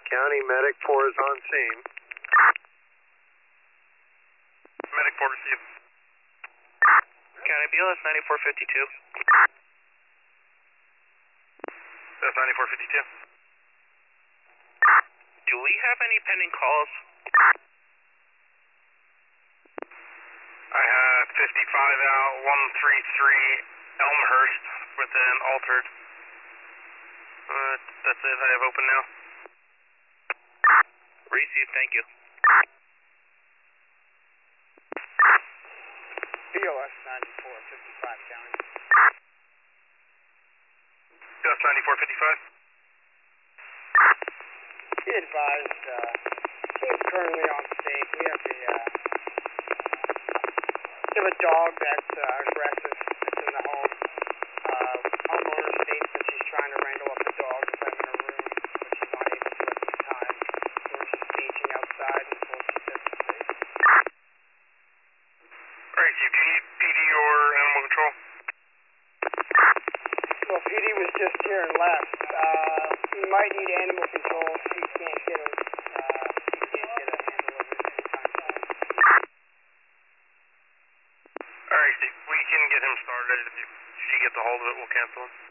County Medic 4 is on scene. Medic 4 received. County BLS 9452. That's 9452. Do we have any pending calls? I have 55 out, 133 Elmhurst with an altered. That's it, I have open now. Received, thank you. BLS 9455 County. BLS 9455. Be advised, he's currently on state. We have a dog that's aggressive that's in the home. Homeowner states that she's trying to wrangle up the dog and put him in a room, but she's not able to at this time. So we're just staging outside until she gets to state. Alright, so do you need PD or animal control? Well, PD was just here and left. We might need animal control. She can't get a hand delivered anytime soon. Alright, Steve, we can get him started. If she gets a hold of it, we'll cancel him.